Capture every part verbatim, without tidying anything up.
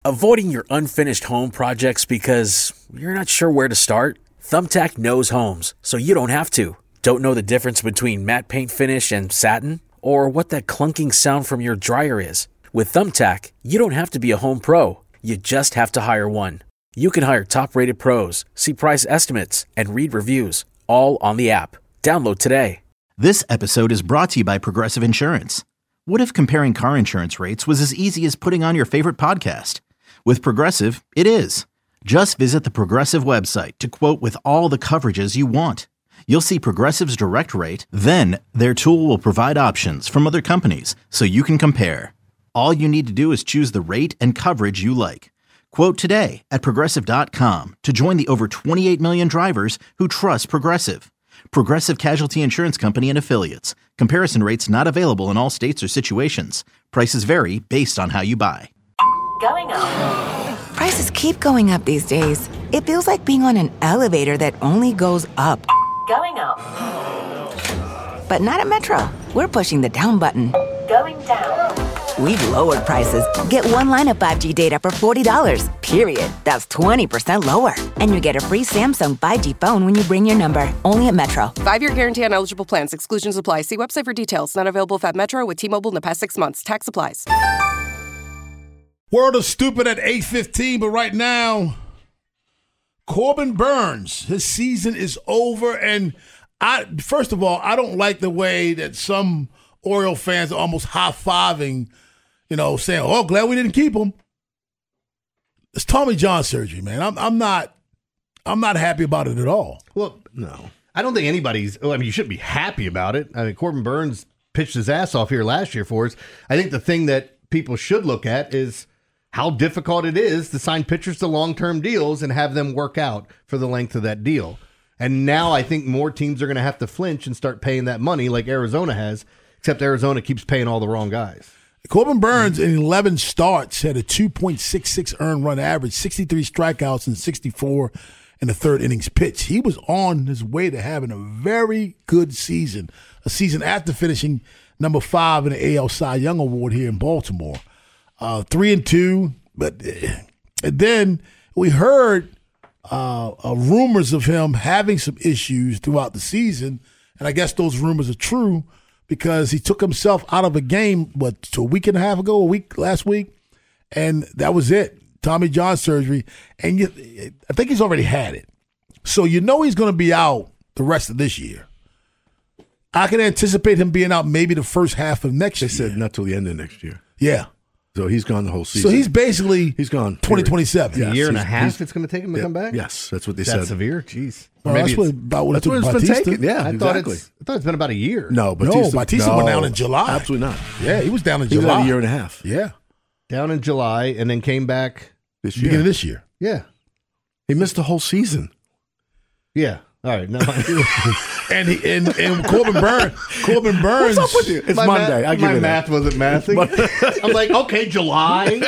Avoiding your unfinished home projects because you're not sure where to start? Thumbtack knows homes, so you don't have to. Don't know the difference between matte paint finish and satin? Or what that clunking sound from your dryer is? With Thumbtack, you don't have to be a home pro. You just have to hire one. You can hire top-rated pros, see price estimates, and read reviews, all on the app. Download today. This episode is brought to you by Progressive Insurance. What if comparing car insurance rates was as easy as putting on your favorite podcast? With Progressive, it is. Just visit the Progressive website to quote with all the coverages you want. You'll see Progressive's direct rate, then their tool will provide options from other companies so you can compare. All you need to do is choose the rate and coverage you like. Quote today at Progressive dot com to join the over twenty-eight million drivers who trust Progressive. Progressive Casualty Insurance Company and Affiliates. Comparison rates not available in all states or situations. Prices vary based on how you buy. Going up. Prices keep going up these days. It feels like being on an elevator that only goes up. Going up. But not at Metro. We're pushing the down button. Going down. We've lowered prices. Get one line of five G data for forty dollars, period. That's twenty percent lower. And you get a free Samsung five G phone when you bring your number. Only at Metro. Five-year guarantee on eligible plans. Exclusions apply. See website for details. Not available at Metro with T-Mobile in the past six months. Tax applies. World of Stupid at eight fifteen, but right now, Corbin Burnes, his season is over. And I, first of all, I don't like the way that some Oriole fans are almost high-fiving, you know, saying, oh, glad we didn't keep him. It's Tommy John surgery, man. I'm, I'm not I'm not happy about it at all. Well, no. I don't think anybody's – I mean, you shouldn't be happy about it. I mean, Corbin Burnes pitched his ass off here last year for us. I think the thing that people should look at is – how difficult it is to sign pitchers to long-term deals and have them work out for the length of that deal. And now I think more teams are going to have to flinch and start paying that money like Arizona has, except Arizona keeps paying all the wrong guys. Corbin Burnes in eleven starts had a two point six six earned run average, sixty-three strikeouts and sixty-four in the third innings pitch. He was on his way to having a very good season, a season after finishing number five in the A L Cy Young Award here in Baltimore. Uh, three and two, but and then we heard uh, uh, rumors of him having some issues throughout the season, and I guess those rumors are true because he took himself out of a game, what, a week and a half ago, a week last week, and that was it. Tommy John surgery, and you, I think he's already had it, so you know he's going to be out the rest of this year. I can anticipate him being out maybe the first half of next they year. They said not till the end of next year. Yeah. So he's gone the whole season. So he's basically he's gone twenty twenty-seven. Yes, a year and a half he's, it's going to take him to yeah, come back? Yes, that's what they Is said. That severe? Jeez. Well, that's what, about what that's it took what it's Batista. been taken. Yeah, I exactly. thought, it's, I thought it's been about a year. No, Batista, no, Batista no, went down in July. Absolutely not. Yeah, he was down in he July. Was out a year and a half. Yeah. Down in July and then came back. This year. Beginning of this year. Yeah. He missed the whole season. Yeah. All right. No. and, he, and and Corbin Burnes. Corbin Burnes. What's up with you? It's my Monday. Ma- I give my you math that. wasn't mathing. I'm like, okay, July.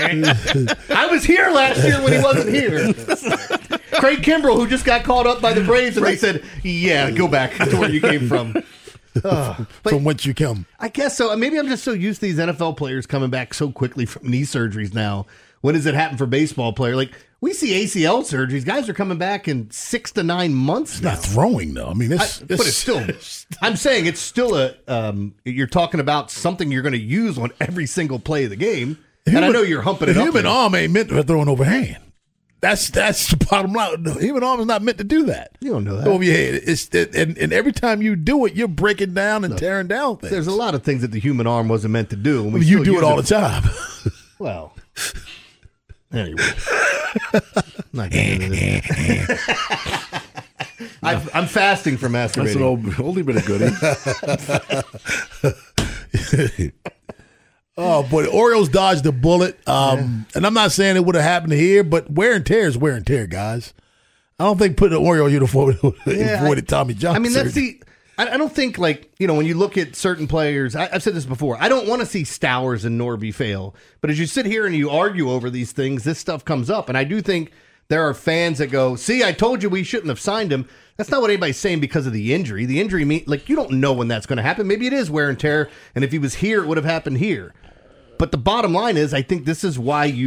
I was here last year when he wasn't here. Craig Kimbrell, who just got called up by the Braves, and they said, yeah, go back to where you came from. Uh, from whence you come. I guess so. Maybe I'm just so used to these N F L players coming back so quickly from knee surgeries now. When does it happen for baseball player? Like, we see A C L surgeries. Guys are coming back in six to nine months It's now. not throwing, though. I mean, it's, I, but it's still, I'm saying it's still a, um, you're talking about something you're going to use on every single play of the game. Human, and I know you're humping it the up. Human there. arm ain't meant for throwing overhand. That's that's the bottom line. The human arm is not meant to do that. You don't know that. Over your head. It's, it, and, and every time you do it, you're breaking down and no. tearing down things. There's a lot of things that the human arm wasn't meant to do. And we I mean, you do it all it. the time. Well, anyway. Not getting into this. I've, I'm fasting from masturbating. That's an old, oldie bit of goodie. Oh, boy, the Orioles dodged the bullet. Um, yeah. And I'm not saying it would have happened here, but wear and tear is wear and tear, guys. I don't think putting an Oriole uniform yeah, avoided Tommy John. I mean, that's the – I don't think, like, you know, when you look at certain players, I, I've said this before, I don't want to see Stowers and Norby fail. But as you sit here and you argue over these things, this stuff comes up. And I do think there are fans that go, see, I told you we shouldn't have signed him. That's not what anybody's saying because of the injury. The injury, mean, like, you don't know when that's going to happen. Maybe it is wear and tear, and if he was here, it would have happened here. But the bottom line is, I think this is why you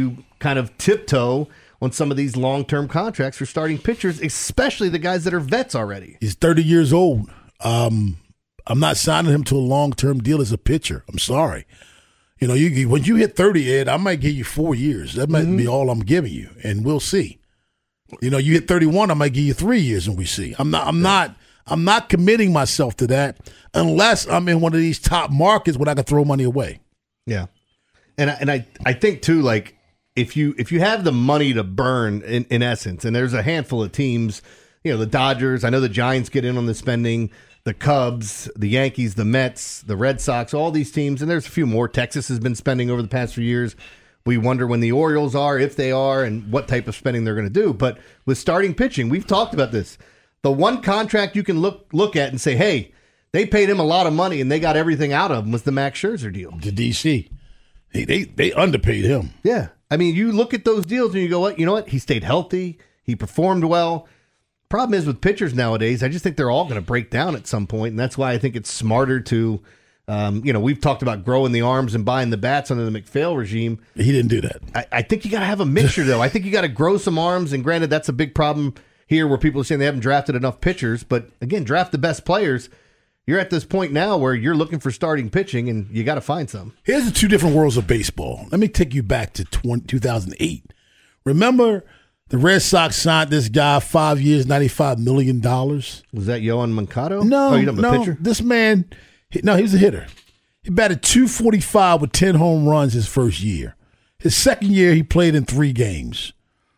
kind of tiptoe on some of these long-term contracts for starting pitchers, especially the guys that are vets already. He's thirty years old. Um, I'm not signing him to a long-term deal as a pitcher. I'm sorry. You know, you when you hit thirty, Ed, I might give you four years. That might mm-hmm. be all I'm giving you, and we'll see. You know, you hit thirty-one, I might give you three years, and we see. I'm not. I'm yeah. not. I'm not committing myself to that unless I'm in one of these top markets where I can throw money away. Yeah, and I, and I I think too, like if you if you have the money to burn, in, in essence, and there's a handful of teams, you know, the Dodgers. I know the Giants get in on the spending. The Cubs, the Yankees, the Mets, the Red Sox, all these teams, and there's a few more. Texas has been spending over the past few years. We wonder when the Orioles are, if they are, and what type of spending they're going to do. But with starting pitching, we've talked about this. The one contract you can look look at and say, hey, they paid him a lot of money and they got everything out of him was the Max Scherzer deal. The D C. They, they, they underpaid him. Yeah. I mean, you look at those deals and you go, what? You know what? He stayed healthy. He performed well. Problem is with pitchers nowadays, I just think they're all going to break down at some point, and that's why I think it's smarter to, um, you know, we've talked about growing the arms and buying the bats under the McPhail regime. He didn't do that. I, I think you got to have a mixture, though. I think you got to grow some arms, and granted, that's a big problem here where people are saying they haven't drafted enough pitchers, but again, draft the best players. You're at this point now where you're looking for starting pitching, and you got to find some. Here's the two different worlds of baseball. Let me take you back to two thousand eight. Remember the Red Sox signed this guy five years, ninety-five million dollars. Was that Yoan Moncada? No, oh, you know, no. Pitcher? This man, he, no, he was a hitter. He batted two forty-five with ten home runs his first year. His second year, he played in three games.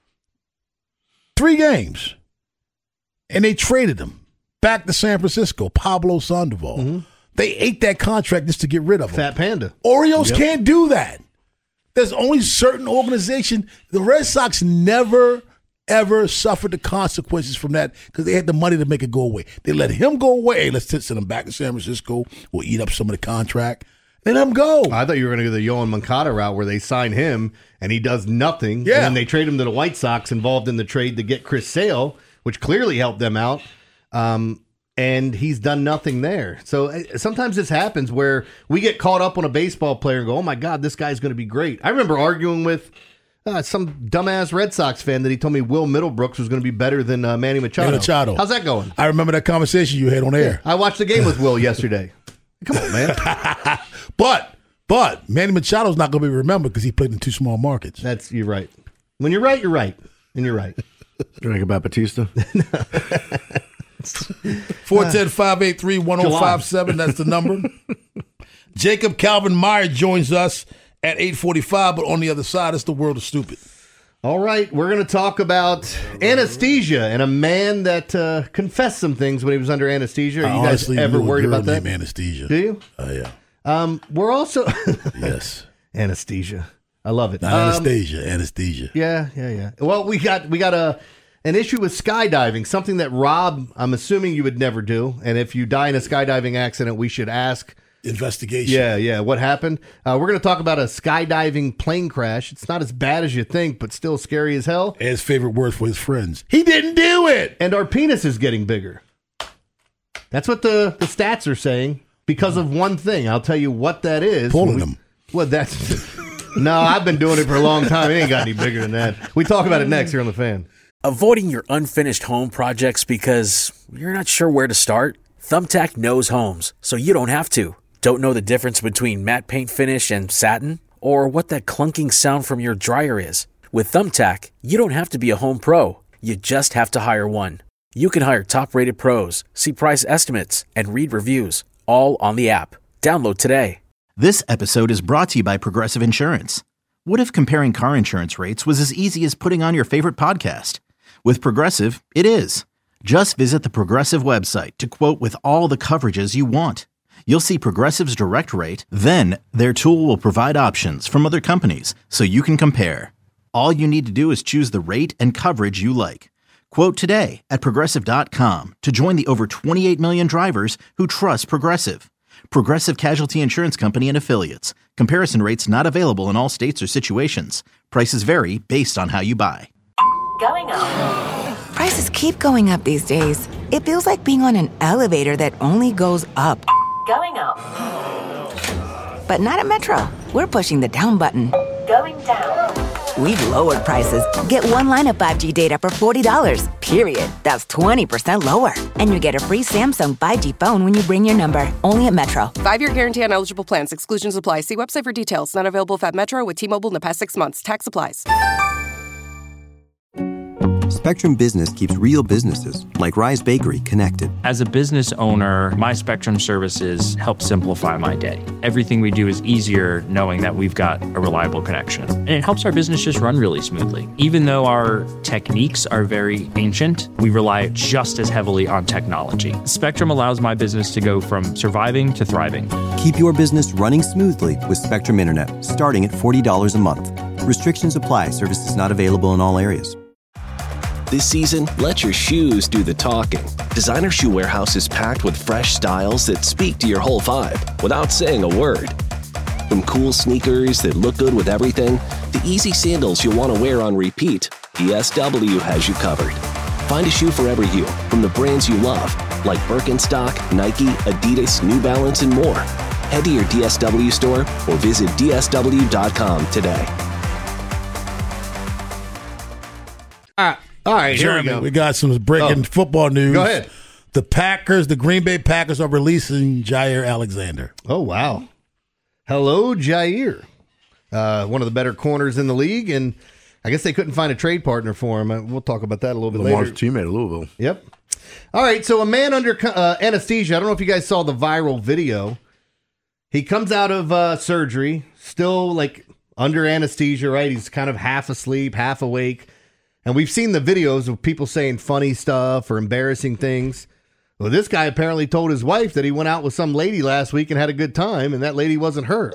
Three games. And they traded him back to San Francisco, Pablo Sandoval. Mm-hmm. They ate that contract just to get rid of him. Fat Panda. Orioles yep. can't do that. There's only certain organization. The Red Sox never, ever suffered the consequences from that because they had the money to make it go away. They let him go away. Hey, let's send him back to San Francisco. We'll eat up some of the contract. They let him go. I thought you were going to go the Yoan Moncada route where they sign him and he does nothing. Yeah. And then they trade him to the White Sox involved in the trade to get Chris Sale, which clearly helped them out. Um, and he's done nothing there. So uh, sometimes this happens where we get caught up on a baseball player and go, oh, my God, this guy's going to be great. I remember arguing with uh, some dumbass Red Sox fan that he told me Will Middlebrooks was going to be better than uh, Manny Machado. Manny Machado. How's that going? I remember that conversation you had on air. Yeah, I watched the game with Will yesterday. Come on, man. but, but Manny Machado's not going to be remembered because he played in two small markets. That's, you're right. When you're right, you're right. And you're right. Drink about Batista? four one zero, five eight three, one zero five seven. That's the number. Jacob Calvin Meyer joins us at eight forty-five, but on the other side, it's the world of stupid. All right, we're going to talk about anesthesia and a man that uh, confessed some things when he was under anesthesia. Are you guys honestly ever worried about that? Anesthesia. Do you? Oh, uh, yeah. Um, we're also... yes. Anesthesia. I love it. Not um, anesthesia, anesthesia. Yeah, yeah, yeah. Well, we got we got a... An issue with skydiving, something that Rob, I'm assuming you would never do. And if you die in a skydiving accident, we should ask. Investigation. Yeah, yeah. What happened? Uh, we're going to talk about a skydiving plane crash. It's not as bad as you think, but still scary as hell. Ed's favorite word for his friends. He didn't do it. And our penis is getting bigger. That's what the, the stats are saying because of one thing. I'll tell you what that is. Pulling we, them. Well, that's... no, I've been doing it for a long time. It ain't got any bigger than that. We talk about it next here on The Fan. Avoiding your unfinished home projects because you're not sure where to start? Thumbtack knows homes, so you don't have to. Don't know the difference between matte paint finish and satin? Or what that clunking sound from your dryer is? With Thumbtack, you don't have to be a home pro. You just have to hire one. You can hire top-rated pros, see price estimates, and read reviews, all on the app. Download today. This episode is brought to you by Progressive Insurance. What if comparing car insurance rates was as easy as putting on your favorite podcast? With Progressive, it is. Just visit the Progressive website to quote with all the coverages you want. You'll see Progressive's direct rate, then their tool will provide options from other companies so you can compare. All you need to do is choose the rate and coverage you like. Quote today at Progressive dot com to join the over twenty-eight million drivers who trust Progressive. Progressive Casualty Insurance Company and Affiliates. Comparison rates not available in all states or situations. Prices vary based on how you buy. Going up. Prices keep going up these days. It feels like being on an elevator that only goes up. Going up. But not at Metro. We're pushing the down button. Going down. We've lowered prices. Get one line of five G data for forty dollars, period. That's twenty percent lower. And you get a free Samsung five G phone when you bring your number. Only at Metro. Five-year guarantee on eligible plans. Exclusions apply. See website for details. Not available at Metro with T-Mobile in the past six months. Tax applies. Spectrum Business keeps real businesses, like Rise Bakery, connected. As a business owner, my Spectrum services help simplify my day. Everything we do is easier knowing that we've got a reliable connection. And it helps our business just run really smoothly. Even though our techniques are very ancient, we rely just as heavily on technology. Spectrum allows my business to go from surviving to thriving. Keep your business running smoothly with Spectrum Internet, starting at forty dollars a month. Restrictions apply. Services not available in all areas. This season, let your shoes do the talking. Designer Shoe Warehouse is packed with fresh styles that speak to your whole vibe without saying a word. From cool sneakers that look good with everything, to easy sandals you'll want to wear on repeat, D S W has you covered. Find a shoe for every you from the brands you love, like Birkenstock, Nike, Adidas, New Balance, and more. Head to your D S W store or visit D S W dot com today. All right. All right, here Jeremy, we go. we got some breaking Oh. football news. Go ahead. The Packers, the Green Bay Packers, are releasing Jair Alexander. Oh, wow. Hello, Jair. Uh, one of the better corners in the league, and I guess they couldn't find a trade partner for him. Uh, We'll talk about that a little bit Lamar's later. teammate at Louisville. Yep. All right, so a man under uh, anesthesia. I don't know if you guys saw the viral video. He comes out of uh, surgery, still like under anesthesia, right? He's kind of half asleep, half awake. And we've seen the videos of people saying funny stuff or embarrassing things. Well, this guy apparently told his wife that he went out with some lady last week and had a good time, and that lady wasn't her.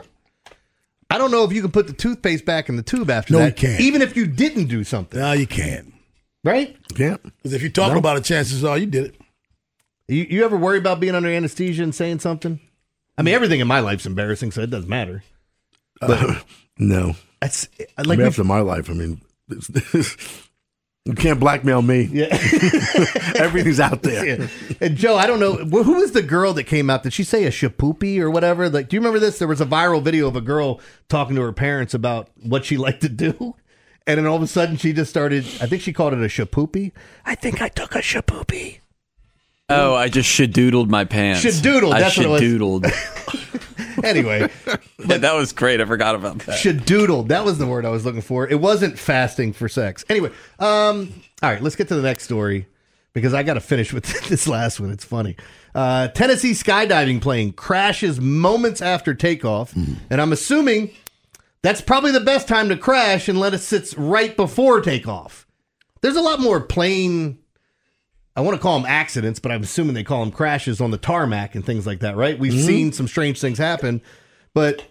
I don't know if you can put the toothpaste back in the tube after No, that. you can't. Even if you didn't do something. No, you can't. Right? Yeah. Because if you talk No. about it, chances are you did it. You, you ever worry about being under anesthesia and saying something? I mean, everything in my life's embarrassing, so it doesn't matter. But Uh, no. that's I like mean, we've- after my life, I mean, it's, you can't blackmail me. Yeah. Everything's out there. Yeah. And Joe, I don't know wh- who was the girl that came out. Did she say a shapoopy or whatever? Like, do you remember this? There was a viral video of a girl talking to her parents about what she liked to do, and then all of a sudden she just started. I think she called it a shapoopy. I think I took a shapoopy. Oh, I just shadoodled my pants. Shadoodled, I that's what it was. shadoodled. Anyway, Yeah, that was great. I forgot about that. shadoodled. That was the word I was looking for. It wasn't fasting for sex. Anyway, um, all right, let's get to the next story because I got to finish with this last one. It's funny. Uh, Tennessee skydiving plane crashes moments after takeoff, and I'm assuming that's probably the best time to crash unless it sits right before takeoff. There's a lot more plane, I want to call them accidents, but I'm assuming they call them crashes on the tarmac and things like that, right? We've Mm-hmm. seen some strange things happen, but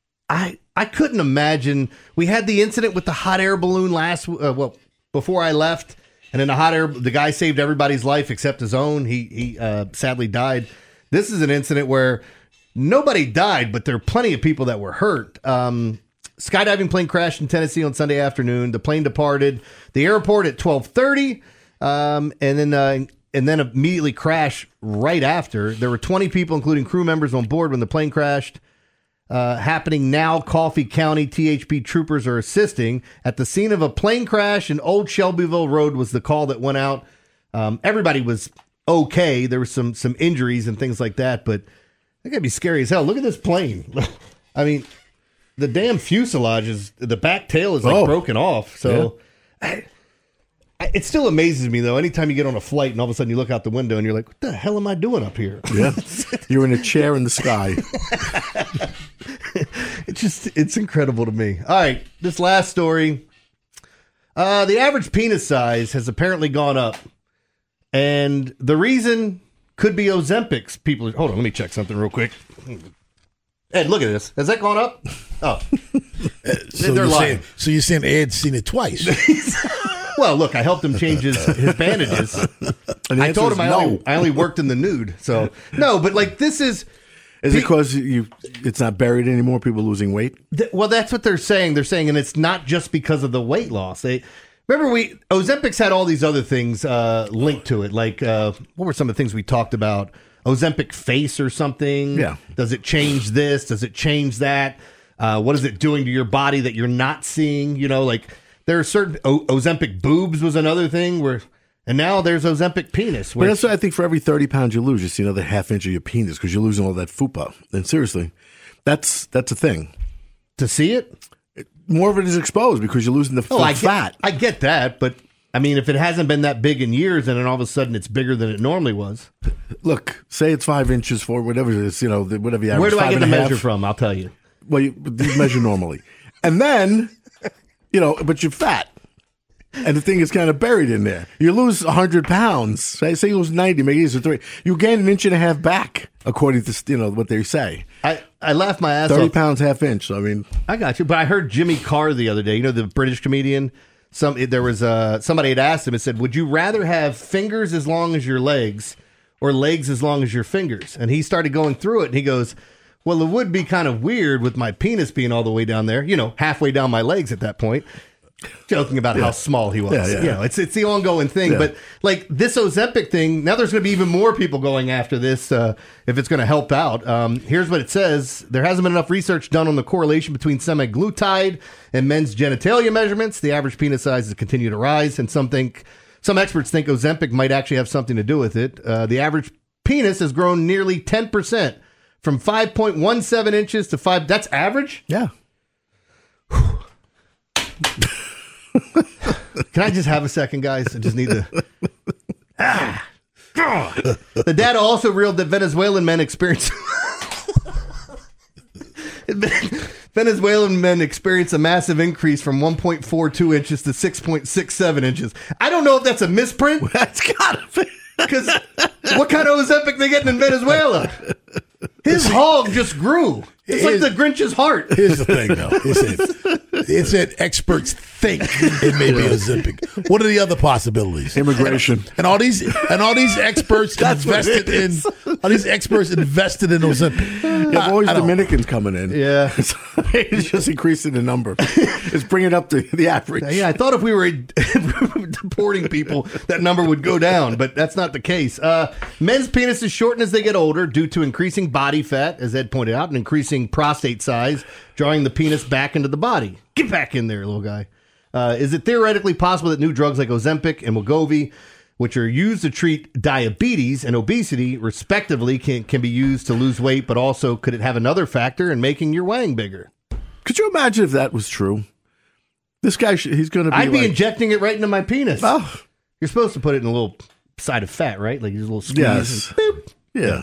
I I couldn't imagine. We had the incident with the hot air balloon last, uh, well, before I left, and then the hot air, the guy saved everybody's life except his own. He he uh, sadly died. This is an incident where nobody died, but there are plenty of people that were hurt. Um, skydiving plane crashed in Tennessee on Sunday afternoon. The plane departed the airport at twelve thirty, um, and then uh, and then immediately crashed right after. There were twenty people, including crew members, on board when the plane crashed. Uh, happening now, Coffee County T H P troopers are assisting at the scene of a plane crash in Old Shelbyville Road was the call that went out. Um, everybody was okay. There were some some injuries and things like that, but that gotta be scary as hell. Look at this plane. I mean, the damn fuselage is, the back tail is like Oh. broken off. So I, I, it still amazes me though. Anytime you get on a flight and all of a sudden you look out the window and you're like, what the hell am I doing up here? Yeah. You're in a chair in the sky. It's just, it's incredible to me. All right, this last story. Uh, the average penis size has apparently gone up. And the reason could be Ozempic's. People, hold on, let me check something real quick. Ed, look at this. Has that gone up? Oh. So They're you're, lying. saying, so you're saying Ed's seen it twice? Well, look, I helped him change his, his bandages. And the I told answer him is I only, no. I only worked in the nude. So, no, but like this is... Is it because you it's not buried anymore? People losing weight? Th- Well, that's what they're saying. They're saying, and it's not just because of the weight loss. They remember we Ozempic's had all these other things uh, linked to it. Like uh, what were some of the things we talked about? Ozempic face or something? Yeah. Does it change this? Does it change that? Uh, what is it doing to your body that you're not seeing? You know, like there are certain o- Ozempic boobs was another thing where, and now there's Ozempic penis. But that's why I think for every thirty pounds you lose, you see another half inch of your penis because you're losing all that fupa. And seriously, that's that's a thing. To see it, more of it is exposed because you're losing the, oh, the I fat. Get, I get that, but I mean, if it hasn't been that big in years, and then all of a sudden it's bigger than it normally was. Look, say it's five inches for whatever it is, you know, whatever you average. Where do I get the measure half. from? I'll tell you. Well, you, you measure normally, and then you know, but you're fat. And the thing is kind of buried in there. You lose one hundred pounds. Say, say you lose ninety, maybe it's a three. You gain an inch and a half back, according to you know what they say. I, I laughed my ass thirty off. thirty pounds, half inch. So, I mean. I got you. But I heard Jimmy Carr the other day, you know, the British comedian. Some There was uh, somebody had asked him and said, would you rather have fingers as long as your legs or legs as long as your fingers? And he started going through it, and he goes, well, it would be kind of weird with my penis being all the way down there, you know, halfway down my legs at that point. Joking about yeah. how small he was. Yeah, yeah. You know, it's it's the ongoing thing. Yeah. But like this Ozempic thing, now there's going to be even more people going after this uh, if it's going to help out. Um, here's what it says. There hasn't been enough research done on the correlation between semaglutide and men's genitalia measurements. The average penis sizes continue to rise, and some think some experts think Ozempic might actually have something to do with it. Uh, the average penis has grown nearly ten percent from five point one seven inches to five. That's average? Yeah. Can I just have a second, guys? I just need to. Ah. The data also revealed that Venezuelan men experience. Venezuelan men experience a massive increase from one point four two inches to six point six seven inches. I don't know if that's a misprint. That's gotta be. Because what kind of Ozempic they getting in Venezuela? His hog just grew. It's like the Grinch's heart. Here's the thing, though. It's that, it's that experts think it may be Ozempic. What are the other possibilities? Immigration. And, and all these and all these experts invested in all these experts invested in Ozempic. You have always Dominicans coming in. Yeah. It's just increasing the number. It's bringing up the, the average. Yeah, I thought if we were deporting people, that number would go down, but that's not the case. Uh, men's penises shorten as they get older due to increasing body fat, as Ed pointed out, and increasing prostate size, drawing the penis back into the body. Get back in there, little guy. Uh, is it theoretically possible that new drugs like Ozempic and Wegovy, which are used to treat diabetes and obesity, respectively, can, can be used to lose weight, but also could it have another factor in making your wang bigger? Could you imagine if that was true? This guy, he's going to be I'd be like, injecting it right into my penis. Oh. You're supposed to put it in a little side of fat, right? Like a little squeeze. Yes. Boop. Yeah.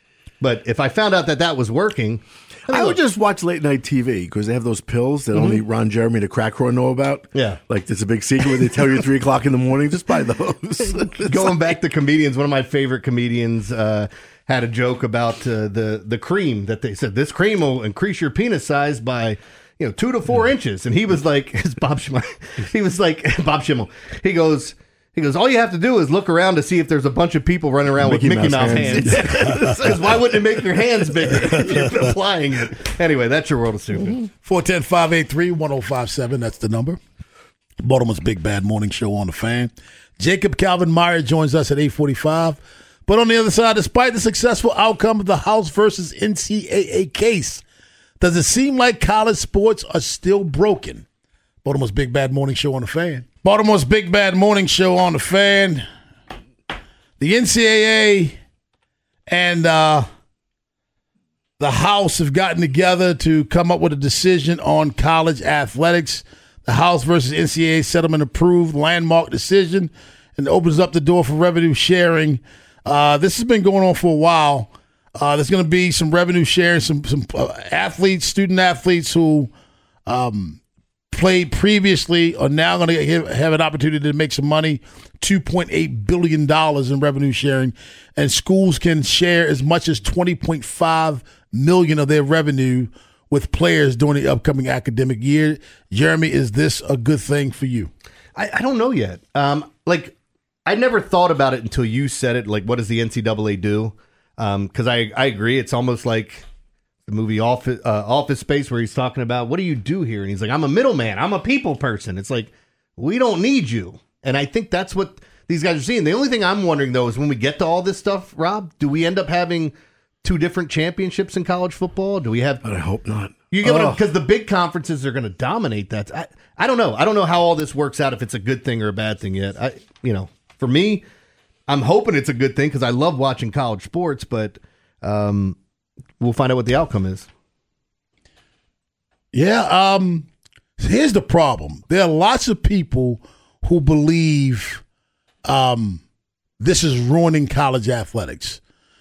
But if I found out that that was working, I, mean, I would look, just watch late night T V because they have those pills that Mm-hmm. only Ron Jeremy and the crack whore know about. Yeah. Like it's a big secret where they tell you at three o'clock in the morning, just buy those. Going back to comedians, one of my favorite comedians uh, had a joke about uh, the, the cream that they said, this cream will increase your penis size by, you know, two to four inches. And he was like, it's Bob Schimmel. He was like, Bob Schimmel. He goes, He goes, all you have to do is look around to see if there's a bunch of people running around Mickey with Mickey Mouse, Mouse hands. hands. Because why wouldn't it make your hands bigger if you're applying it? Anyway, that's your world of stupid. four one zero, five eight three, one zero five seven. That's the number. Baltimore's Big Bad Morning Show on the Fan. Jacob Calvin Meyer joins us at eight forty-five. But on the other side, despite the successful outcome of the House versus N C double A case, does it seem like college sports are still broken? Baltimore's Big Bad Morning Show on the Fan. Baltimore's Big Bad Morning Show on the Fan. The N C double A and uh, the House have gotten together to come up with a decision on college athletics. The House versus N C double A settlement approved, landmark decision, and opens up the door for revenue sharing. Uh, this has been going on for a while. Uh, there's going to be some revenue sharing, some some uh, athletes, student athletes who um, played previously are now going to have an opportunity to make some money, two point eight billion dollars in revenue sharing, and schools can share as much as twenty point five million dollars of their revenue with players during the upcoming academic year. Jeremy, is this a good thing for you? I, I don't know yet. Um, like, I never thought about it until you said it. Like, what does the N C double A do? Because um, I, I agree. It's almost like the movie Office, uh, Office Space, where he's talking about, what do you do here? And he's like, I'm a middleman. I'm a people person. It's like, we don't need you. And I think that's what these guys are seeing. The only thing I'm wondering, though, is when we get to all this stuff, Rob, do we end up having two different championships in college football? Do we have? But I hope not. You get what because the big conferences are going to dominate that. I, I don't know. I don't know how all this works out, if it's a good thing or a bad thing yet. I, you know, for me, I'm hoping it's a good thing because I love watching college sports, but um, we'll find out what the outcome is. Yeah. Um, here's the problem. There are lots of people who believe um, this is ruining college athletics.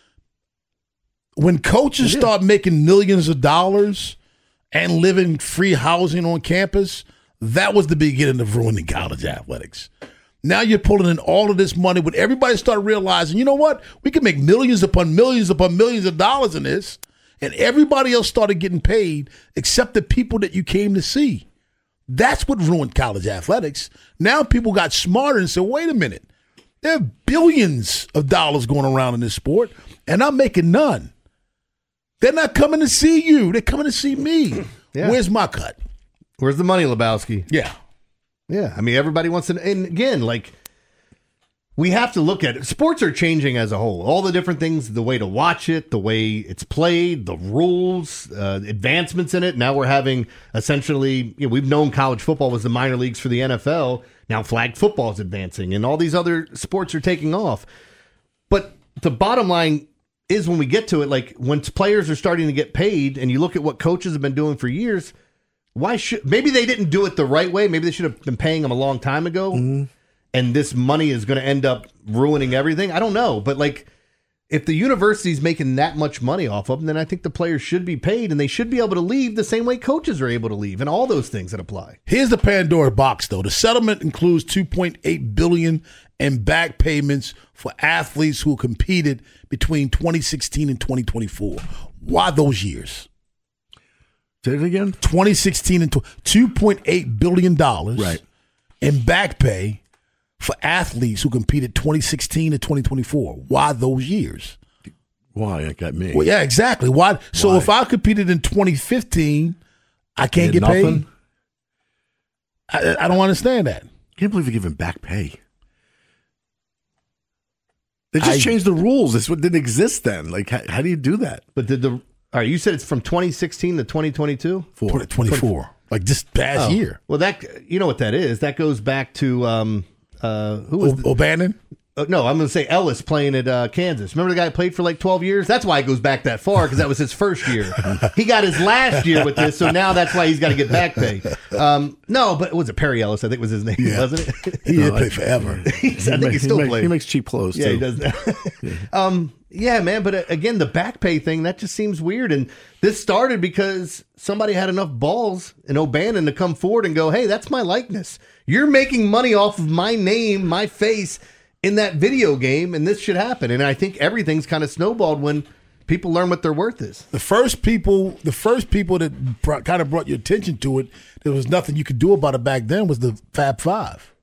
When coaches start making millions of dollars and living free housing on campus, that was the beginning of ruining college athletics. Now you're pulling in all of this money when everybody started realizing, you know what? We can make millions upon millions upon millions of dollars in this. And everybody else started getting paid except the people that you came to see. That's what ruined college athletics. Now people got smarter and said, wait a minute. There are billions of dollars going around in this sport, and I'm making none. They're not coming to see you. They're coming to see me. Yeah. Where's my cut? Where's the money, Lebowski? Yeah. Yeah. I mean, everybody wants to. And again, like, we have to look at it. Sports are changing as a whole. All the different things, the way to watch it, the way it's played, the rules, uh, advancements in it. Now we're having essentially, you know, we've known college football was the minor leagues for the N F L. Now flag football is advancing, and all these other sports are taking off. But the bottom line is, when we get to it, like when players are starting to get paid and you look at what coaches have been doing for years, why should, maybe they didn't do it the right way. Maybe they should have been paying them a long time ago. Mm-hmm. And this money is going to end up ruining everything. I don't know. But like, if the university's making that much money off of them, then I think the players should be paid, and they should be able to leave the same way coaches are able to leave, and all those things that apply. Here's the Pandora box, though. The settlement includes two point eight billion dollars in back payments for athletes who competed between twenty sixteen and twenty twenty-four. Why those years? Say it again. twenty sixteen and two point eight billion dollars right. in back pay for athletes who competed twenty sixteen to twenty twenty-four. Why those years? Why? It got me. Well, yeah, exactly. Why? So Why? if I competed in twenty fifteen, I can't get nothing? paid? I, I don't understand that. I can't believe you're giving back pay. They just I, changed the rules. This didn't exist then. Like, how, how do you do that? But did the all right? You said it's from twenty sixteen to twenty twenty-two. twenty twenty-four, like this past oh. year. Well, that you know what that is. That goes back to um, uh, who was o- the, O'Bannon? Uh, no, I'm going to say Ellis playing at uh, Kansas. Remember the guy who played for like twelve years? That's why it goes back that far, because that was his first year. He got his last year with this, so now that's why he's got to get back pay. Um, no, but was it Perry Ellis? I think was his name, yeah. wasn't it? He did play forever. He's, I think he still he plays. He makes cheap clothes, yeah, too. he does that. yeah. Um, yeah, man, but uh, again, the back pay thing, that just seems weird. And this started because somebody had enough balls in O'Bannon to come forward and go, hey, that's my likeness. You're making money off of my name, my face, in that video game, and this should happen. And I think everything's kind of snowballed when people learn what their worth is. The first people, the first people that brought, kind of brought your attention to it, there was nothing you could do about it back then, was the Fab Five.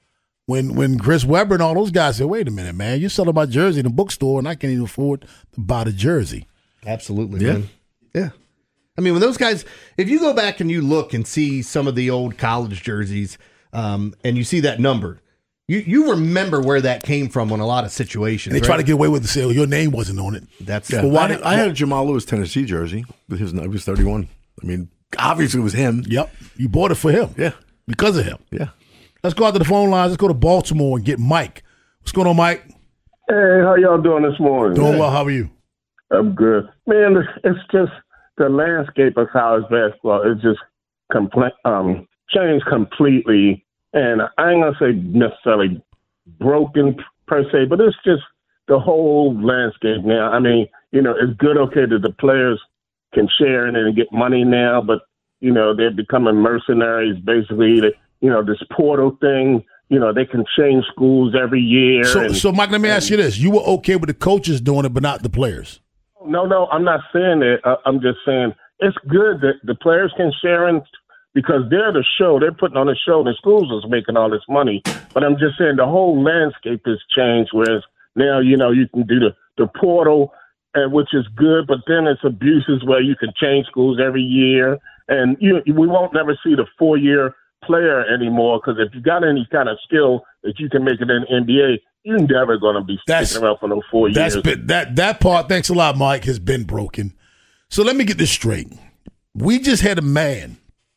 When when Chris Webber and all those guys said, wait a minute, man, you're selling my jersey in the bookstore, and I can't even afford to buy the jersey. Absolutely, yeah. man. Yeah. I mean, when those guys, if you go back and you look and see some of the old college jerseys, um, and you see that number, You you remember where that came from on a lot of situations. They right? try to get away with the sale. Your name wasn't on it. That's yeah. But why I, did, I had a Jamal Lewis Tennessee jersey. His he was thirty-one. I mean, obviously it was him. Yep. You bought it for him. Yeah. Because of him. Yeah. Let's go out to the phone lines. Let's go to Baltimore and get Mike. What's going on, Mike? Hey, how y'all doing this morning? Doing well. How are you? I'm good. Man, it's just the landscape of college basketball is just compl- um, changed completely. And I ain't going to say necessarily broken per se, but it's just the whole landscape now. I mean, you know, it's good, okay, that the players can share in it and get money now, but, you know, they're becoming mercenaries, basically. The, you know, this portal thing, you know, they can change schools every year. So, and, so Mike, let me and, ask you this. You were okay with the coaches doing it, but not the players? No, no, I'm not saying that. Uh, I'm just saying it's good that the players can share in because they're the show. They're putting on a show. The schools is making all this money. But I'm just saying the whole landscape has changed, whereas now, you know, you can do the, the portal, uh, which is good, but then it's abuses where you can change schools every year. And you, we won't never see the four-year player anymore because if you got any kind of skill that you can make it in the N B A, you're never going to be that's, sticking around for no four that's years. Been, that, that part, thanks a lot, Mike, has been broken. So let me get this straight. We just had a man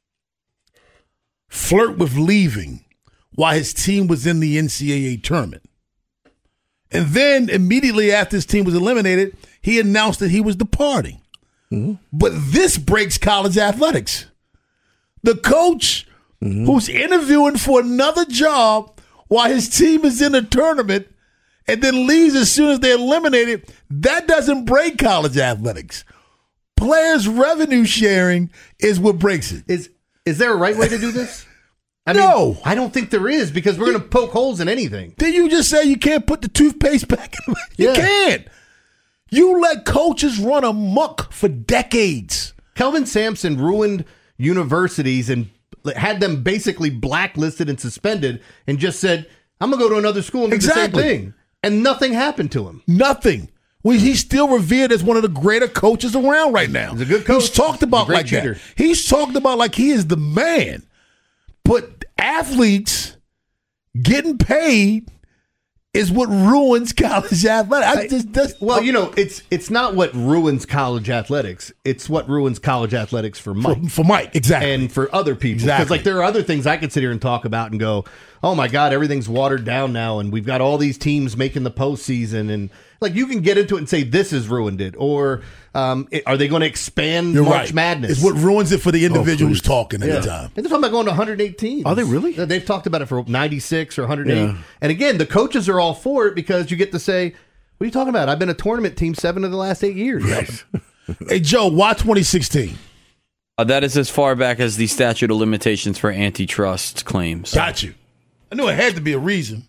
flirt with leaving while his team was in the N C double A tournament. And then immediately after his team was eliminated, he announced that he was departing. Mm-hmm. But this breaks college athletics. The coach mm-hmm. who's interviewing for another job while his team is in a tournament and then leaves as soon as they're eliminated, that doesn't break college athletics. Players' revenue sharing is what breaks it. Is is there a right way to do this? I no. mean, I don't think there is because we're going to poke holes in anything. Did you just say you can't put the toothpaste back in? You yeah. can't. You let coaches run amok for decades. Kelvin Sampson ruined universities and had them basically blacklisted and suspended and just said, I'm going to go to another school and do exactly. the same thing. And nothing happened to him. Nothing. Well, he's still revered as one of the greater coaches around right now. He's a good coach. He's talked about like cheater. that. He's talked about like he is the man. But athletes getting paid is what ruins college athletics. I just, that's, well, you know, it's it's not what ruins college athletics. It's what ruins college athletics for Mike. For, for Mike, exactly. And for other people. Because exactly. like there are other things I could sit here and talk about and go, oh my God, everything's watered down now and we've got all these teams making the postseason. And like you can get into it and say this has ruined it. Or um, it, are they going to expand You're March right. Madness? It's what ruins it for the individuals oh, talking at yeah. the time. And they're talking about going to one hundred eight teams. Are they really? They've talked about it for ninety-six or one hundred eight. Yeah. And again, the coaches are all for it because you get to say, what are you talking about? I've been a tournament team seven of the last eight years. Yes. Hey, Joe, why twenty sixteen? Uh, that is as far back as the statute of limitations for antitrust claims. Got you. I knew it had to be a reason.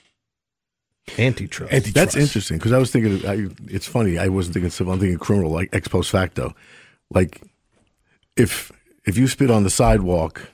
Antitrust. Antitrust. That's interesting because I was thinking, I, it's funny, I wasn't thinking civil, I'm thinking criminal, like ex post facto. Like, if if you spit on the sidewalk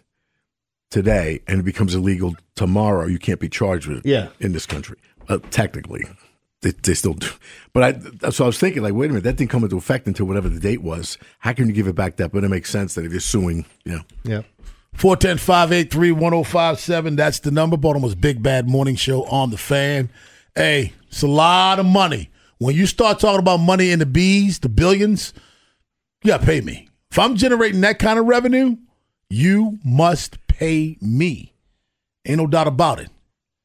today and it becomes illegal tomorrow, you can't be charged with it yeah. in this country. Uh, technically, they, they still do. But I, that's what I was thinking, like, wait a minute, that didn't come into effect until whatever the date was. How can you give it back that? But it makes sense that if you're suing, you know. Yeah. four one zero, five eight three, one zero five seven. That's the number. Baltimore's Big Bad Morning Show on the Fan. Hey, it's a lot of money. When you start talking about money in the B's, the billions, you got to pay me. If I'm generating that kind of revenue, you must pay me. Ain't no doubt about it.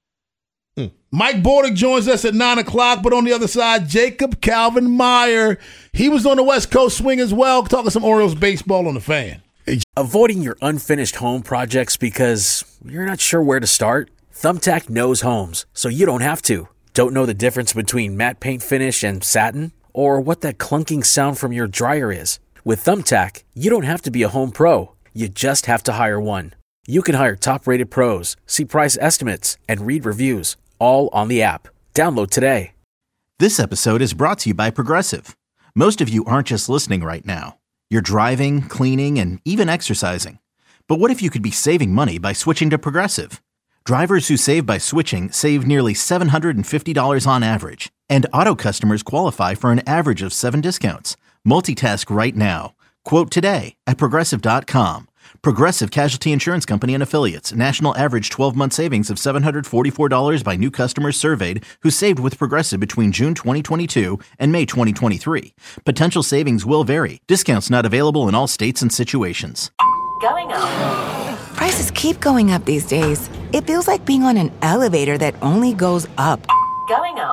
Mm. Mike Bordick joins us at nine o'clock, but on the other side, Jacob Calvin Meyer. He was on the West Coast swing as well, talking some Orioles baseball on the Fan. Avoiding your unfinished home projects because you're not sure where to start? Thumbtack knows homes, so you don't have to. Don't know the difference between matte paint finish and satin? Or what that clunking sound from your dryer is? With Thumbtack, you don't have to be a home pro. You just have to hire one. You can hire top-rated pros, see price estimates, and read reviews, all on the app. Download today. This episode is brought to you by Progressive. Most of you aren't just listening right now. You're driving, cleaning, and even exercising. But what if you could be saving money by switching to Progressive? Drivers who save by switching save nearly seven hundred fifty dollars on average. And auto customers qualify for an average of seven discounts. Multitask right now. Quote today at Progressive dot com. Progressive Casualty Insurance Company and Affiliates. National average twelve-month savings of seven hundred forty-four dollars by new customers surveyed who saved with Progressive between June twenty twenty-two and May twenty twenty-three. Potential savings will vary. Discounts not available in all states and situations. Going up. Prices keep going up these days. It feels like being on an elevator that only goes up. Going up.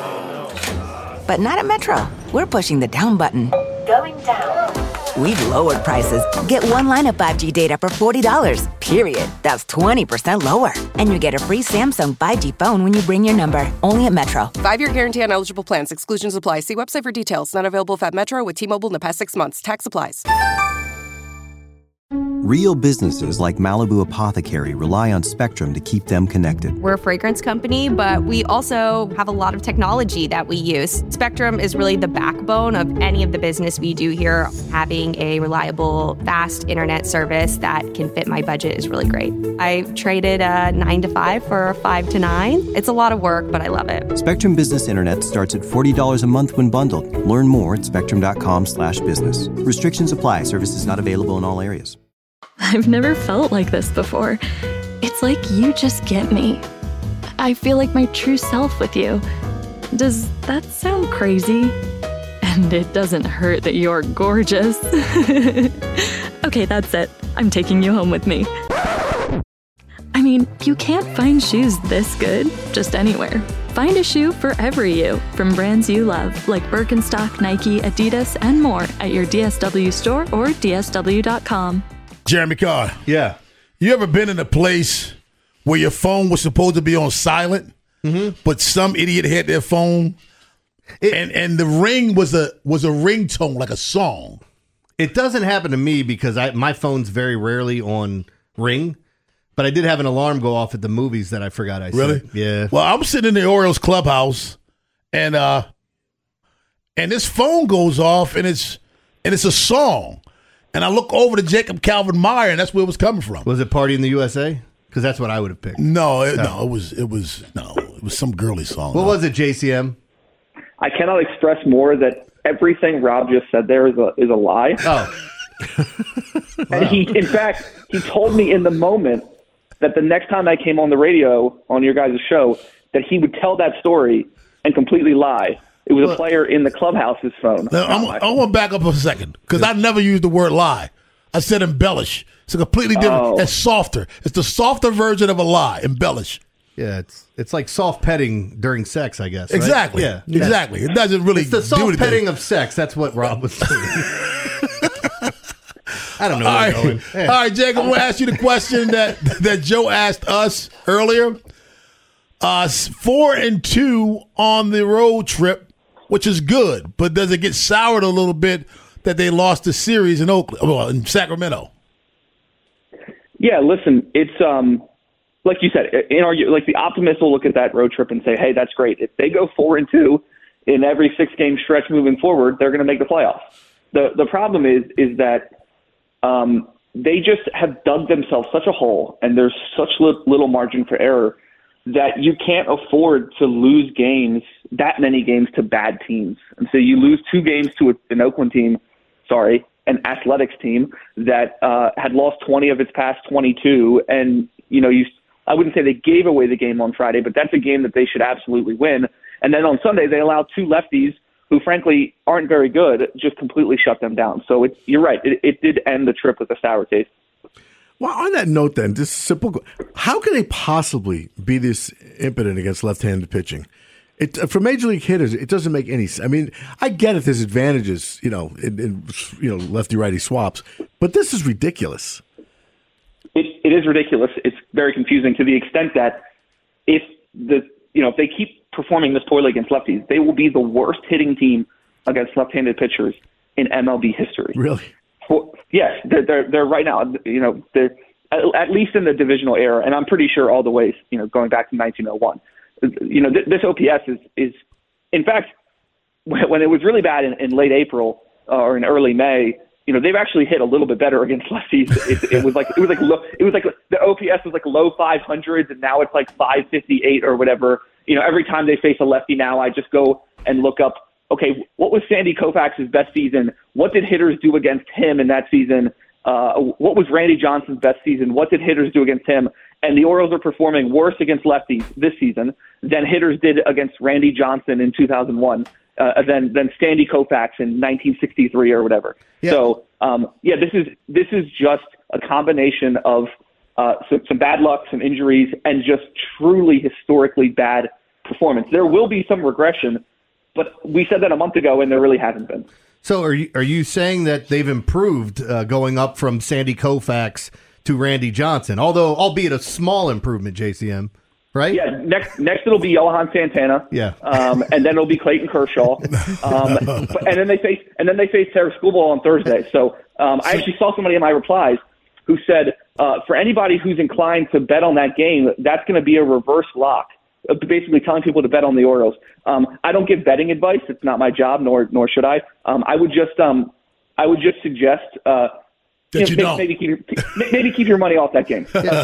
But not at Metro. We're pushing the down button. Going down. We've lowered prices. Get one line of five G data for forty dollars, period. That's twenty percent lower. And you get a free Samsung five G phone when you bring your number. Only at Metro. Five-year guarantee on eligible plans. Exclusions apply. See website for details. Not available if at Metro with T-Mobile in the past six months. Tax applies. Real businesses like Malibu Apothecary rely on Spectrum to keep them connected. We're a fragrance company, but we also have a lot of technology that we use. Spectrum is really the backbone of any of the business we do here. Having a reliable, fast internet service that can fit my budget is really great. I traded a nine to five for a five to nine. It's a lot of work, but I love it. Spectrum Business Internet starts at forty dollars a month when bundled. Learn more at spectrum.com slash business. Restrictions apply. Services not available in all areas. I've never felt like this before. It's like you just get me. I feel like my true self with you. Does that sound crazy? And it doesn't hurt that you're gorgeous. Okay, that's it. I'm taking you home with me. I mean, you can't find shoes this good just anywhere. Find a shoe for every you from brands you love, like Birkenstock, Nike, Adidas, and more at your D S W store or D S W dot com. Jeremy Carr. Yeah. You ever been in a place where your phone was supposed to be on silent, mm-hmm. but some idiot had their phone, it, and and the ring was a was a ringtone, like a song? It doesn't happen to me because I my phone's very rarely on ring. But I did have an alarm go off at the movies that I forgot I really? said. Yeah. Well, I'm sitting in the Orioles clubhouse, and uh, and this phone goes off, and it's and it's a song, and I look over to Jacob Calvin-Meyer, and that's where it was coming from. Was it Party in the U S A? Because that's what I would have picked. No, it, no, no, it was it was no, it was some girly song. What no. was it, J C M? I cannot express more that everything Rob just said there is a is a lie. Oh. And he, in fact, he told me in the moment that the next time I came on the radio on your guys' show, that he would tell that story and completely lie. It was a player in the clubhouse's phone. Now, I'm, I want to back up a second because I never used the word lie. I said embellish. It's a completely different. Oh. It's softer. It's the softer version of a lie. Embellish. Yeah, it's it's like soft petting during sex, I guess. Right? Exactly. Yeah, exactly. It doesn't really. It's the do soft anything. petting of sex. That's what Rob was saying. I don't know All where right, we're going. Yeah. All right, Jacob, I'm going to ask you the question that, that Joe asked us earlier. Uh, four and two on the road trip, which is good, but does it get soured a little bit that they lost the series in Oakland, well, in Sacramento? Yeah, listen, it's um, like you said, in our like the optimist will look at that road trip and say, "Hey, that's great. If they go four and two in every six game stretch moving forward, they're going to make the playoffs." The the problem is is that um, they just have dug themselves such a hole, and there's such li- little margin for error that you can't afford to lose games, that many games to bad teams. And so you lose two games to a, an Oakland team, sorry, an athletics team that uh, had lost twenty of its past twenty-two. And, you know, you I wouldn't say they gave away the game on Friday, but that's a game that they should absolutely win. And then on Sunday, they allowed two lefties who, frankly, aren't very good, just completely shut them down. So it, you're right. It, it did end the trip with a sour taste. Well, on that note, then, this simple: how can they possibly be this impotent against left-handed pitching? It, for major league hitters, it doesn't make any sense. I mean, I get it. There's advantages, you know, in, in you know lefty-righty swaps, but this is ridiculous. It, it is ridiculous. It's very confusing to the extent that if the you know if they keep performing this poorly against lefties, they will be the worst hitting team against left-handed pitchers in M L B history. Really? For, yes, they're, they're they're right now. You know, they're at, at least in the divisional era, and I'm pretty sure all the way. You know, going back to nineteen oh one. You know, th- this O P S is is in fact when it was really bad in, in late April uh, or in early May. You know, they've actually hit a little bit better against lefties. It, it was like it was like low, it was like the O P S was like low five hundreds, and now it's like five fifty-eight or whatever. You know, every time they face a lefty now, I just go and look up. Okay, what was Sandy Koufax's best season? What did hitters do against him in that season? Uh, what was Randy Johnson's best season? What did hitters do against him? And the Orioles are performing worse against lefties this season than hitters did against Randy Johnson in two thousand one, uh, than than Sandy Koufax in nineteen sixty-three or whatever. Yeah. So, um, yeah, this is this is just a combination of uh, some, some bad luck, some injuries, and just truly historically bad performance. There will be some regression, but we said that a month ago, and there really hasn't been. So are you are you saying that they've improved uh, going up from Sandy Koufax to Randy Johnson, although albeit a small improvement, J C M, right? Yeah, next next it'll be Johan Santana. Yeah. Um, and then it'll be Clayton Kershaw. Um, but, and then they face and then they face Tarik Skubal on Thursday. So um, I actually saw somebody in my replies who said uh, for anybody who's inclined to bet on that game, that's going to be a reverse lock. Basically telling people to bet on the Orioles. Um, I don't give betting advice. It's not my job, nor nor should I. Um, I would just um, I would just suggest uh, that you, know, don't. maybe keep maybe keep your money off that game. Uh,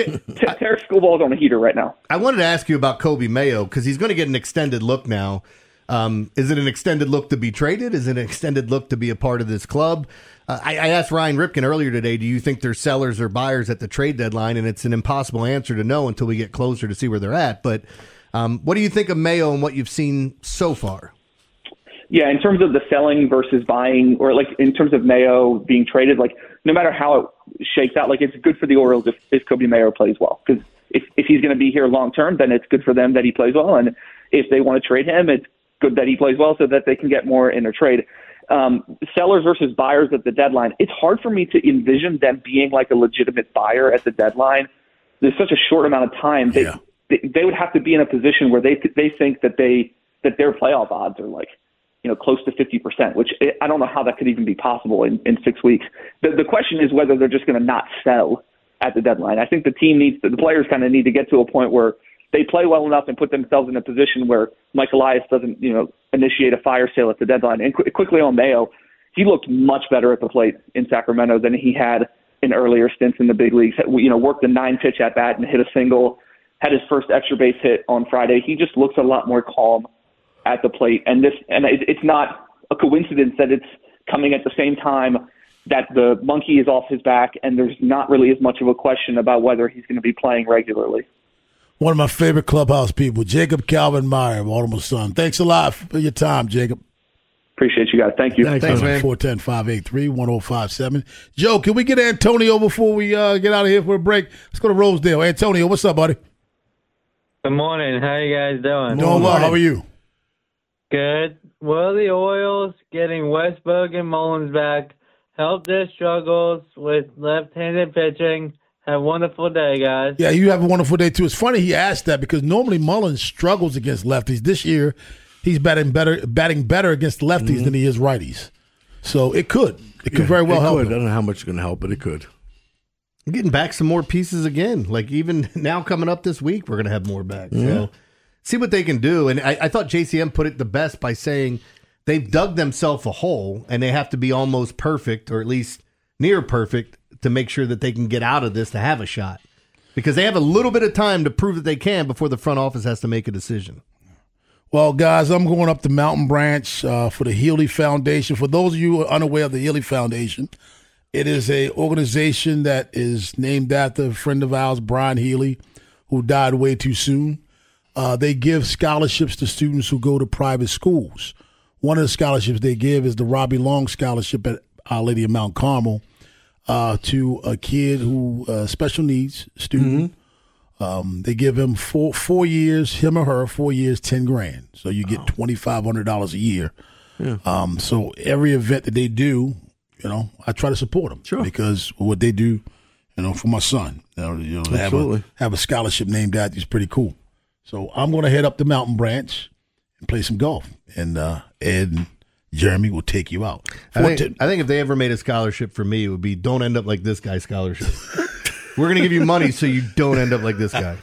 Tarik Skubal is on a heater right now. I wanted to ask you about Kobe Mayo because he's going to get an extended look now. Um, is it an extended look to be traded? Is it an extended look to be a part of this club? Uh, I, I asked Ryan Ripken earlier today, do you think they're sellers or buyers at the trade deadline? And it's an impossible answer to know until we get closer to see where they're at. But um, what do you think of Mayo and what you've seen so far? Yeah, in terms of the selling versus buying, or like in terms of Mayo being traded, like no matter how it shakes out, like it's good for the Orioles if, if Kobe Mayo plays well. Because if, if he's going to be here long term, then it's good for them that he plays well. And if they want to trade him, it's good that he plays well so that they can get more in a trade. Um, sellers versus buyers at the deadline. It's hard for me to envision them being like a legitimate buyer at the deadline. There's such a short amount of time. They, yeah. they, they would have to be in a position where they they think that they that their playoff odds are like, you know, close to fifty percent, which I don't know how that could even be possible in, in six weeks. The, the question is whether they're just going to not sell at the deadline. I think the team needs to, the players kind of need to get to a point where they play well enough and put themselves in a position where Mike Elias doesn't, you know, initiate a fire sale at the deadline. And qu- quickly on Mayo, he looked much better at the plate in Sacramento than he had in earlier stints in the big leagues. You know, worked a nine-pitch at-bat and hit a single, had his first extra base hit on Friday. He just looks a lot more calm at the plate. And this, and it, it's not a coincidence that it's coming at the same time that the monkey is off his back, and there's not really as much of a question about whether he's going to be playing regularly. One of my favorite clubhouse people, Jacob Calvin Meyer, Baltimore Sun. Thanks a lot for your time, Jacob. Appreciate you guys. Thank you. Thanks, Thanks man. four one zero, five eight three, one zero five seven. Joe, can we get Antonio before we uh, get out of here for a break? Let's go to Rosedale. Antonio, what's up, buddy? Good morning. How you guys doing? Doing well. How are you? Good. Will the Orioles getting Westburg and Mullins back help their struggles with left-handed pitching? Have a wonderful day, guys. Yeah, you have a wonderful day, too. It's funny he asked that because normally Mullins struggles against lefties. This year, he's batting better batting better against lefties mm-hmm. than he is righties. So it could. It could yeah, very well it help could. him. I don't know how much it's going to help, but it could. I'm getting back some more pieces again. Like even now coming up this week, we're going to have more back. Mm-hmm. So see what they can do. And I, I thought J C M put it the best by saying they've dug themselves a hole and they have to be almost perfect or at least near perfect to make sure that they can get out of this to have a shot. Because they have a little bit of time to prove that they can before the front office has to make a decision. Well, guys, I'm going up to Mountain Branch uh, for the Healy Foundation. For those of you who are unaware of the Healy Foundation, it is an organization that is named after a friend of ours, Brian Healy, who died way too soon. Uh, they give scholarships to students who go to private schools. One of the scholarships they give is the Robbie Long Scholarship at Our Lady of Mount Carmel. Uh, to a kid who uh, special needs student, mm-hmm. um, they give him four four years, him or her, four years, ten grand. So you get oh. twenty five hundred dollars a year. Yeah. Um, so every event that they do, you know, I try to support them sure. because what they do, you know, for my son, you know, you know have a have a scholarship named after is pretty cool. So I'm going to head up to Mountain Branch and play some golf, and uh, Ed. Jeremy will take you out. I think, I think if they ever made a scholarship for me, it would be don't end up like this guy scholarship. We're going to give you money so you don't end up like this guy.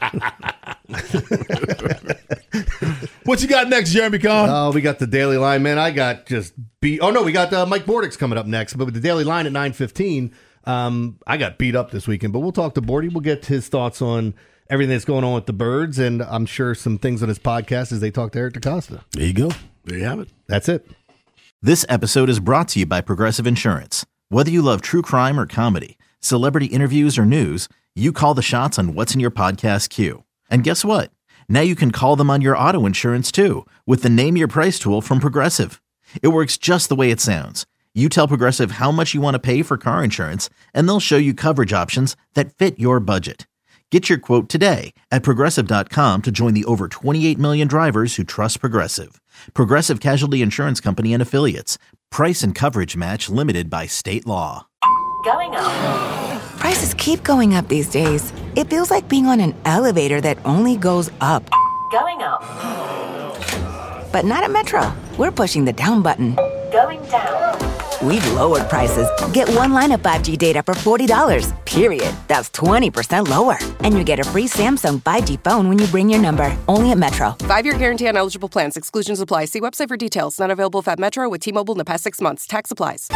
What you got next, Jeremy Kahn? Oh, we got the Daily Line, man. I got just beat. Oh, no, we got uh, Mike Bordick's coming up next. But with the Daily Line at nine fifteen, um, I got beat up this weekend. But we'll talk to Bordy. We'll get his thoughts on everything that's going on with the Birds. And I'm sure some things on his podcast as they talk to Eric DeCosta. There you go. There you have it. That's it. This episode is brought to you by Progressive Insurance. Whether you love true crime or comedy, celebrity interviews or news, you call the shots on what's in your podcast queue. And guess what? Now you can call them on your auto insurance too with the Name Your Price tool from Progressive. It works just the way it sounds. You tell Progressive how much you want to pay for car insurance, and they'll show you coverage options that fit your budget. Get your quote today at Progressive dot com to join the over twenty-eight million drivers who trust Progressive. Progressive Casualty Insurance Company and Affiliates. Price and coverage match limited by state law. Going up. Prices keep going up these days. It feels like being on an elevator that only goes up. Going up. But not at Metro. We're pushing the down button. Going down. We've lowered prices. Get one line of five G data for forty dollars, period. That's twenty percent lower. And you get a free Samsung five G phone when you bring your number. Only at Metro. Five-year guarantee on eligible plans. Exclusions apply. See website for details. Not available if at Metro with T-Mobile in the past six months. Tax applies.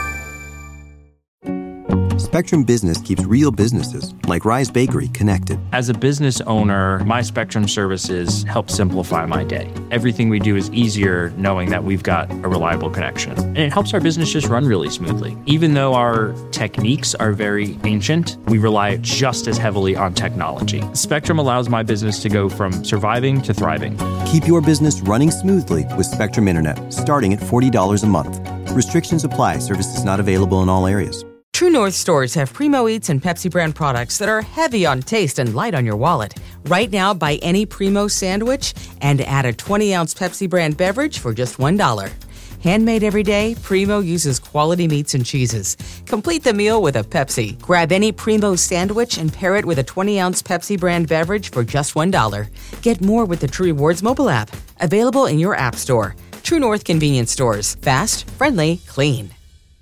Spectrum Business keeps real businesses, like Rise Bakery, connected. As a business owner, my Spectrum services help simplify my day. Everything we do is easier knowing that we've got a reliable connection. And it helps our business just run really smoothly. Even though our techniques are very ancient, we rely just as heavily on technology. Spectrum allows my business to go from surviving to thriving. Keep your business running smoothly with Spectrum Internet, starting at forty dollars a month. Restrictions apply. Services not available in all areas. True North stores have Primo Eats and Pepsi brand products that are heavy on taste and light on your wallet. Right now, buy any Primo sandwich and add a twenty-ounce Pepsi brand beverage for just one dollar. Handmade every day, Primo uses quality meats and cheeses. Complete the meal with a Pepsi. Grab any Primo sandwich and pair it with a twenty-ounce Pepsi brand beverage for just one dollar. Get more with the True Rewards mobile app. Available in your app store. True North convenience stores. Fast, friendly, clean.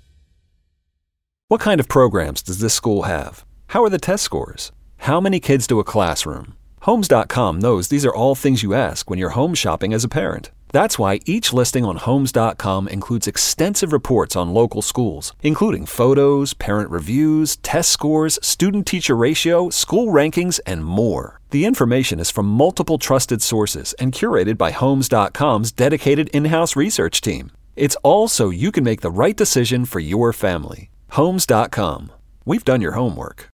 What kind of programs does this school have? How are the test scores? How many kids do a classroom? Homes dot com knows these are all things you ask when you're home shopping as a parent. That's why each listing on Homes dot com includes extensive reports on local schools, including photos, parent reviews, test scores, student-teacher ratio, school rankings, and more. The information is from multiple trusted sources and curated by Homes dot com's dedicated in-house research team. It's all so you can make the right decision for your family. Homes dot com. We've done your homework.